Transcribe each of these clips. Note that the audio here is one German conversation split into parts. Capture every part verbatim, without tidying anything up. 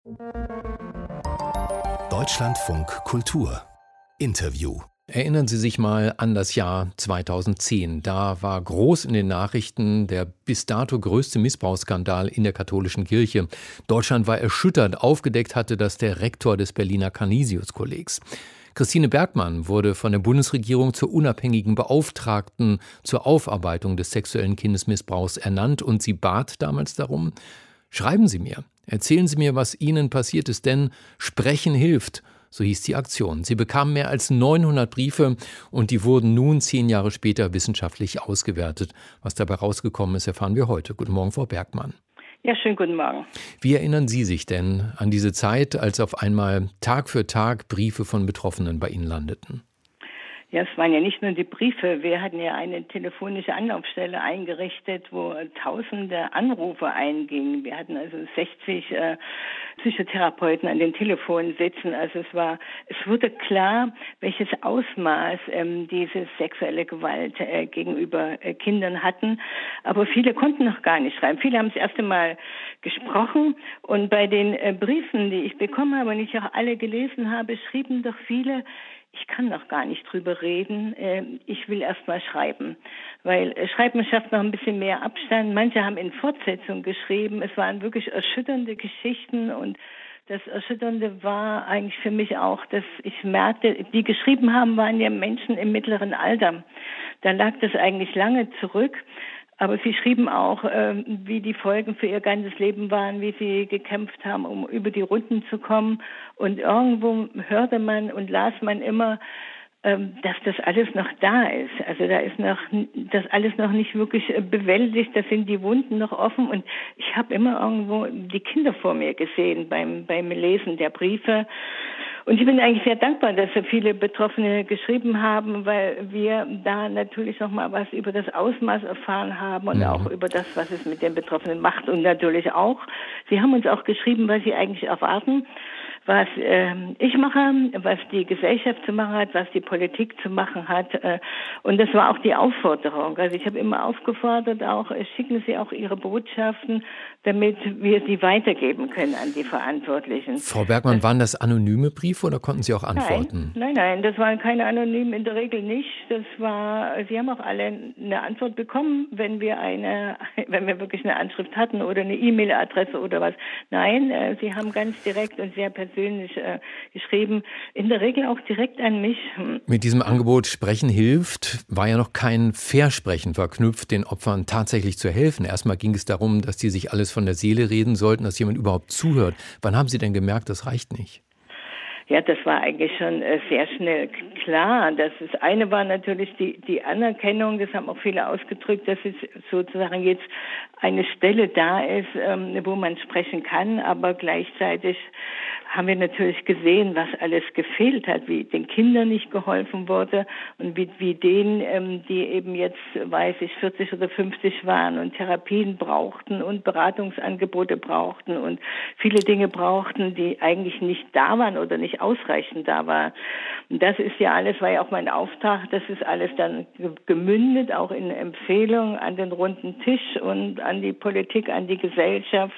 Deutschlandfunk Kultur Interview. Erinnern Sie sich mal an das Jahr zweitausendzehn. Da war groß in den Nachrichten der bis dato größte Missbrauchsskandal in der katholischen Kirche. Deutschland war erschüttert. Aufgedeckt hatte das der Rektor des Berliner Canisius-Kollegs. Christine Bergmann wurde von der Bundesregierung zur unabhängigen Beauftragten zur Aufarbeitung des sexuellen Kindesmissbrauchs ernannt und sie bat damals darum: Schreiben Sie mir, erzählen Sie mir, was Ihnen passiert ist, denn Sprechen hilft. So hieß die Aktion. Sie bekamen mehr als neunhundert Briefe und die wurden nun zehn Jahre später wissenschaftlich ausgewertet. Was dabei rausgekommen ist, erfahren wir heute. Guten Morgen, Frau Bergmann. Ja, schönen guten Morgen. Wie erinnern Sie sich denn an diese Zeit, als auf einmal Tag für Tag Briefe von Betroffenen bei Ihnen landeten? Ja, es waren ja nicht nur die Briefe. Wir hatten ja eine telefonische Anlaufstelle eingerichtet, wo tausende Anrufe eingingen. Wir hatten also sechzig äh, Psychotherapeuten an den Telefonen sitzen. Also es war, es wurde klar, welches Ausmaß ähm, diese sexuelle Gewalt äh, gegenüber äh, Kindern hatten. Aber viele konnten noch gar nicht schreiben. Viele haben das erste Mal gesprochen. Und bei den äh, Briefen, die ich bekommen habe und ich auch alle gelesen habe, schrieben doch viele: Ich kann noch gar nicht drüber reden, ich will erst mal schreiben, weil Schreiben schafft noch ein bisschen mehr Abstand. Manche haben in Fortsetzung geschrieben, es waren wirklich erschütternde Geschichten und das Erschütternde war eigentlich für mich auch, dass ich merkte, die geschrieben haben, waren ja Menschen im mittleren Alter. Da lag das eigentlich lange zurück. Aber sie schrieben auch, äh, wie die Folgen für ihr ganzes Leben waren, wie sie gekämpft haben, um über die Runden zu kommen. Und irgendwo hörte man und las man immer, ähm, dass das alles noch da ist. Also da ist noch das alles noch nicht wirklich bewältigt, da sind die Wunden noch offen. Und ich habe immer irgendwo die Kinder vor mir gesehen beim, beim Lesen der Briefe. Und ich bin eigentlich sehr dankbar, dass so viele Betroffene geschrieben haben, weil wir da natürlich noch mal was über das Ausmaß erfahren haben und mhm. auch über das, was es mit den Betroffenen macht. Und natürlich auch, sie haben uns auch geschrieben, was sie eigentlich erwarten, was äh, ich mache, was die Gesellschaft zu machen hat, was die Politik zu machen hat. Äh, und das war auch die Aufforderung. Also ich habe immer aufgefordert, auch äh, schicken Sie auch Ihre Botschaften, damit wir sie weitergeben können an die Verantwortlichen. Frau Bergmann, das, waren das anonyme Briefe oder konnten Sie auch antworten? Nein, nein, nein, das waren keine anonymen, in der Regel nicht. Das war, Sie haben auch alle eine Antwort bekommen, wenn wir eine, wenn wir wirklich eine Anschrift hatten oder eine E-Mail-Adresse oder was. Nein, äh, Sie haben ganz direkt und sehr persönlich äh, geschrieben, in der Regel auch direkt an mich. Mit diesem Angebot Sprechen hilft war ja noch kein Versprechen verknüpft, den Opfern tatsächlich zu helfen. Erstmal ging es darum, dass die sich alles von der Seele reden sollten, dass jemand überhaupt zuhört. Wann haben Sie denn gemerkt, das reicht nicht? Ja, das war eigentlich schon äh, sehr schnell klar. Das ist, eine war natürlich die, die Anerkennung, das haben auch viele ausgedrückt, dass es sozusagen jetzt eine Stelle da ist, ähm, wo man sprechen kann, aber gleichzeitig haben wir natürlich gesehen, was alles gefehlt hat, wie den Kindern nicht geholfen wurde und wie, wie denen, ähm, die eben jetzt, weiß ich, vierzig oder fünfzig waren und Therapien brauchten und Beratungsangebote brauchten und viele Dinge brauchten, die eigentlich nicht da waren oder nicht ausreichend da waren. Und das ist ja alles, war ja auch mein Auftrag, das ist alles dann gemündet, auch in Empfehlungen an den runden Tisch und an die Politik, an die Gesellschaft.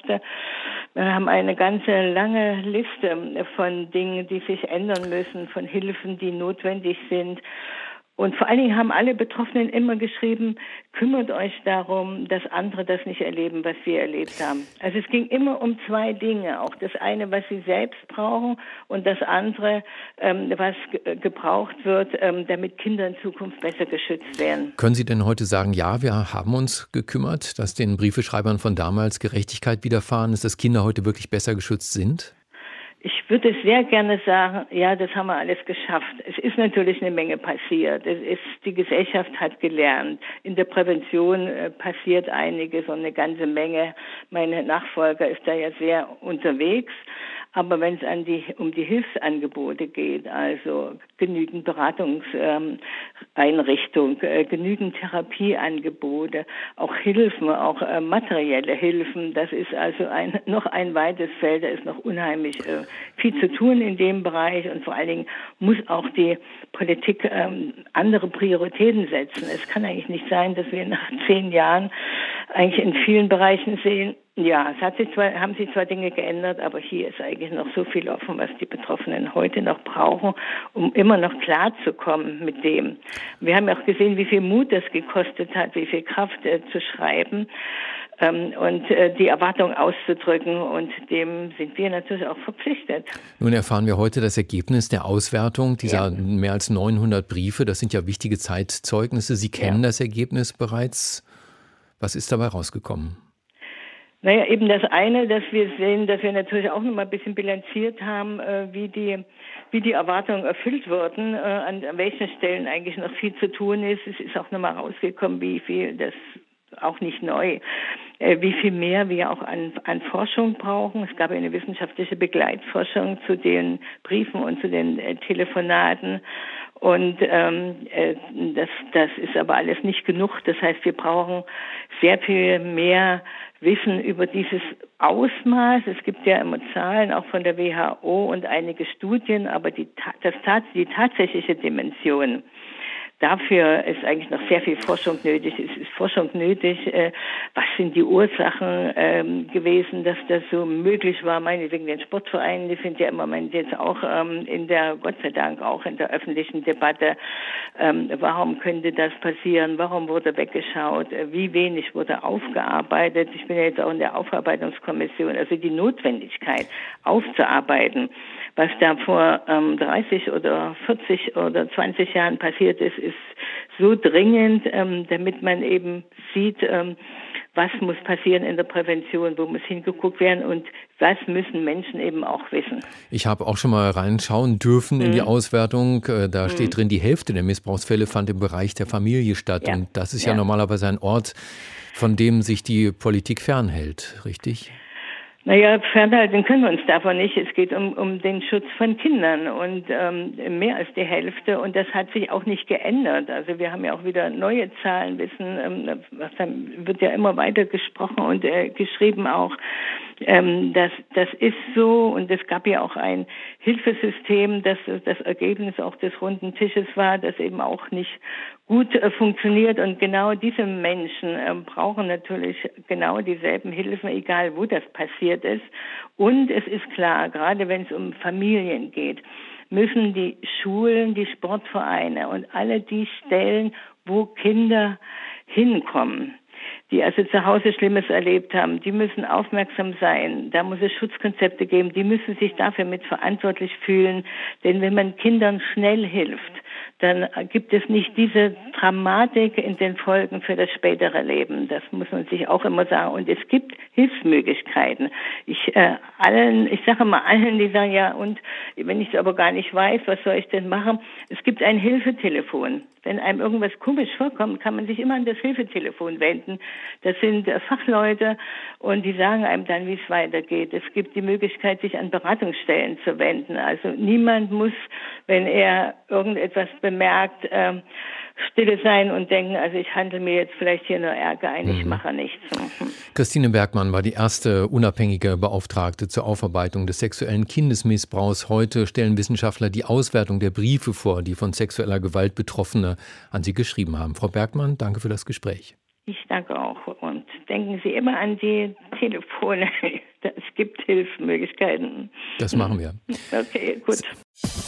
Wir haben eine ganze lange Liste von Dingen, die sich ändern müssen, von Hilfen, die notwendig sind. Und vor allen Dingen haben alle Betroffenen immer geschrieben, kümmert euch darum, dass andere das nicht erleben, was wir erlebt haben. Also es ging immer um zwei Dinge. Auch das eine, was sie selbst brauchen und das andere, ähm, was ge- gebraucht wird, ähm, damit Kinder in Zukunft besser geschützt werden. Können Sie denn heute sagen, ja, wir haben uns gekümmert, dass den Briefeschreibern von damals Gerechtigkeit widerfahren ist, dass Kinder heute wirklich besser geschützt sind? Ich würde sehr gerne sagen, ja, das haben wir alles geschafft. Es ist natürlich eine Menge passiert. Es ist, die Gesellschaft hat gelernt. In der Prävention äh, passiert einiges und eine ganze Menge. Meine Nachfolger ist da ja sehr unterwegs. Aber wenn es an die, um die Hilfsangebote geht, also genügend Beratungseinrichtung, äh, äh, genügend Therapieangebote, auch Hilfen, auch äh, materielle Hilfen, das ist also ein, noch ein weites Feld, da ist noch unheimlich äh, viel zu tun in dem Bereich und vor allen Dingen muss auch die Politik ähm, andere Prioritäten setzen. Es kann eigentlich nicht sein, dass wir nach zehn Jahren eigentlich in vielen Bereichen sehen, Ja, es hat sich zwar, haben sich zwar Dinge geändert, aber hier ist eigentlich noch so viel offen, was die Betroffenen heute noch brauchen, um immer noch klarzukommen mit dem. Wir haben ja auch gesehen, wie viel Mut das gekostet hat, wie viel Kraft äh, zu schreiben ähm, und äh, die Erwartung auszudrücken, und dem sind wir natürlich auch verpflichtet. Nun erfahren wir heute das Ergebnis der Auswertung dieser Ja. mehr als neunhundert Briefe. Das sind ja wichtige Zeitzeugnisse. Sie kennen Ja. das Ergebnis bereits. Was ist dabei rausgekommen? Naja, eben das eine, dass wir sehen, dass wir natürlich auch noch mal ein bisschen bilanziert haben, äh, wie die wie die Erwartungen erfüllt wurden, äh, an, an welchen Stellen eigentlich noch viel zu tun ist. Es ist auch noch mal rausgekommen, wie viel, das auch nicht neu, äh, wie viel mehr wir auch an, an Forschung brauchen. Es gab eine wissenschaftliche Begleitforschung zu den Briefen und zu den äh, Telefonaten. Und ähm, äh, das, das ist aber alles nicht genug. Das heißt, wir brauchen sehr viel mehr Wissen über dieses Ausmaß. Es gibt ja immer Zahlen auch von der W H O und einige Studien, aber die, das, die tatsächliche Dimension, dafür ist eigentlich noch sehr viel Forschung nötig. Es ist Forschung nötig, äh, was sind die Ursachen ähm, gewesen, dass das so möglich war. Meinetwegen den Sportvereinen, die sind ja im Moment jetzt auch ähm, in der, Gott sei Dank auch in der öffentlichen Debatte. Ähm, warum könnte das passieren? Warum wurde weggeschaut? Wie wenig wurde aufgearbeitet? Ich bin ja jetzt auch in der Aufarbeitungskommission, also die Notwendigkeit aufzuarbeiten, was da vor ähm, dreißig oder vierzig oder zwanzig Jahren passiert ist, ist so dringend, ähm, damit man eben sieht, ähm, was muss passieren in der Prävention, wo muss hingeguckt werden und was müssen Menschen eben auch wissen. Ich habe auch schon mal reinschauen dürfen in mhm. die Auswertung. Da mhm. steht drin, die Hälfte der Missbrauchsfälle fand im Bereich der Familie statt. Ja. Und das ist ja. ja normalerweise ein Ort, von dem sich die Politik fernhält, richtig? Naja, fernhalten können wir uns davon nicht. Es geht um, um den Schutz von Kindern und ähm, mehr als die Hälfte. Und das hat sich auch nicht geändert. Also wir haben ja auch wieder neue Zahlen, wissen, ähm, was dann wird ja immer weiter gesprochen und äh, geschrieben auch. Ähm, das, das ist so, und es gab ja auch ein Hilfesystem, das das Ergebnis auch des runden Tisches war, das eben auch nicht gut äh, funktioniert. Und genau diese Menschen äh, brauchen natürlich genau dieselben Hilfen, egal wo das passiert ist. Und es ist klar, gerade wenn es um Familien geht, müssen die Schulen, die Sportvereine und alle die Stellen, wo Kinder hinkommen, die also zu Hause Schlimmes erlebt haben, die müssen aufmerksam sein. Da muss es Schutzkonzepte geben. Die müssen sich dafür mit verantwortlich fühlen. Denn wenn man Kindern schnell hilft, dann gibt es nicht diese Dramatik in den Folgen für das spätere Leben. Das muss man sich auch immer sagen. Und es gibt Hilfsmöglichkeiten. Ich äh, allen, ich sage mal allen, die sagen, ja, und wenn ich es aber gar nicht weiß, was soll ich denn machen? Es gibt ein Hilfetelefon. Wenn einem irgendwas komisch vorkommt, kann man sich immer an das Hilfetelefon wenden. Das sind äh, Fachleute und die sagen einem dann, wie es weitergeht. Es gibt die Möglichkeit, sich an Beratungsstellen zu wenden. Also niemand muss, wenn er irgendetwas bemerkt, äh, stille sein und denken, also ich handle mir jetzt vielleicht hier nur Ärger ein, ich mache nichts. Christine Bergmann war die erste unabhängige Beauftragte zur Aufarbeitung des sexuellen Kindesmissbrauchs. Heute stellen Wissenschaftler die Auswertung der Briefe vor, die von sexueller Gewalt Betroffene an sie geschrieben haben. Frau Bergmann, danke für das Gespräch. Ich danke auch. Und denken Sie immer an die Telefone. Es gibt Hilfsmöglichkeiten. Das machen wir. Okay, gut.